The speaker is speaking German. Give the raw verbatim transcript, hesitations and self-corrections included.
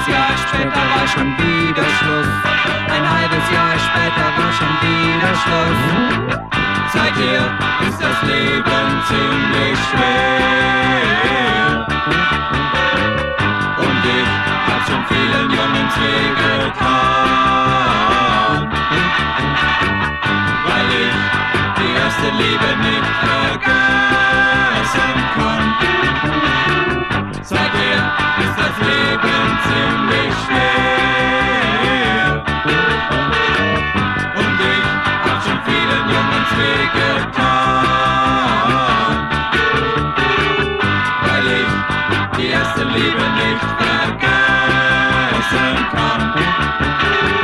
halbes Jahr später war schon wieder Schluss. Ein halbes Jahr später war schon wieder Schluss. Seither ist das Leben ziemlich schwer. Und ich hab schon vielen Jungs wehgetan, weil ich die erste Liebe nicht vergessen kann. Seither ist das Leben ziemlich schwer. Und ich hab schon vielen Jungs wehgetan, weil ich die erste Liebe nicht vergessen kann.